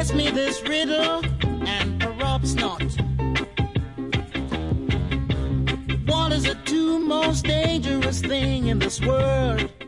ask me this riddle and corrupts not. What is the two most dangerous thing in this world?